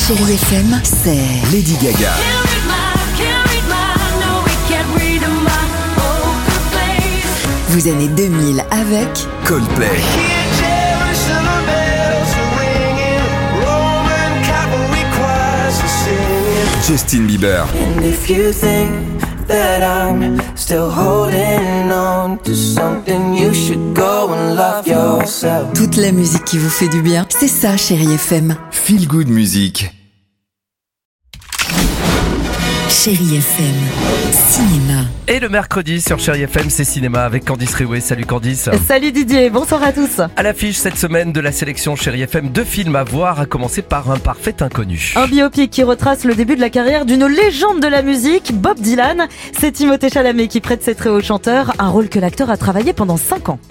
Chérie FM, c'est Lady Gaga. Vos années 2000 avec Coldplay. Justin Bieber. And if you think that I'm still holding on to something, you should go and love yourself. toute la musique qui vous fait du bien. C'est ça, Chérie FM. Feel Good Music. Chérie FM, cinéma. Et le mercredi sur Chérie FM, c'est cinéma avec Candice Riouet. Salut Candice. Salut Didier, bonsoir à tous. À l'affiche cette semaine de la sélection Chérie FM, 2 films à voir, à commencer par Un parfait inconnu. Un biopic qui retrace le début de la carrière d'une légende de la musique, Bob Dylan. C'est Timothée Chalamet qui prête ses traits au chanteur, un rôle que l'acteur a travaillé pendant 5 ans.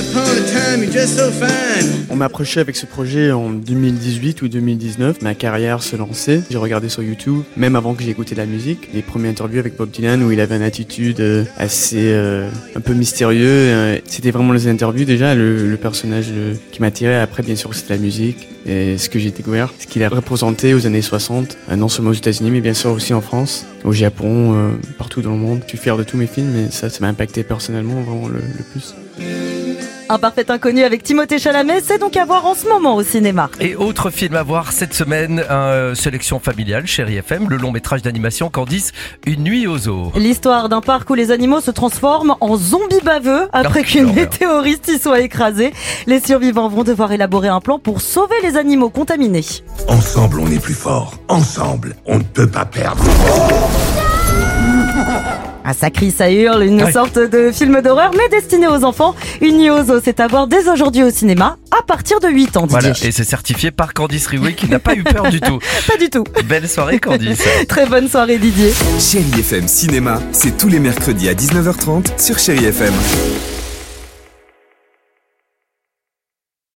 On m'a approché avec ce projet en 2018 ou 2019. Ma carrière se lançait. J'ai regardé sur YouTube, même avant que j'ai écouté la musique, les premières interviews avec Bob Dylan où il avait une attitude assez un peu mystérieux. C'était vraiment les interviews déjà, le personnage qui m'attirait. Après, bien sûr, c'était la musique et ce que j'ai découvert, ce qu'il a représenté aux années 60, non seulement aux États-Unis, mais bien sûr aussi en France, au Japon, partout dans le monde. Je suis fier de tous mes films et ça m'a impacté personnellement vraiment le plus. Un parfait inconnu avec Timothée Chalamet, c'est donc à voir en ce moment au cinéma. Et autre film à voir cette semaine, sélection familiale Chérie FM, le long métrage d'animation Candice, Une nuit au zoo. L'histoire d'un parc où les animaux se transforment en zombies baveux après qu'une météorite y soit écrasée. Les survivants vont devoir élaborer un plan pour sauver les animaux contaminés. Ensemble, on est plus fort. Ensemble, on ne peut pas perdre. Ah, ça crie, ça hurle, une sorte de film d'horreur, mais destiné aux enfants. Une nuit au zoo, c'est à voir dès aujourd'hui au cinéma, à partir de 8 ans, Didier. Voilà, et c'est certifié par Candice Riouet qui n'a pas eu peur du tout. Pas du tout. Belle soirée Candice. Très bonne soirée Didier. Chérie FM Cinéma, c'est tous les mercredis à 19h30 sur Chérie FM.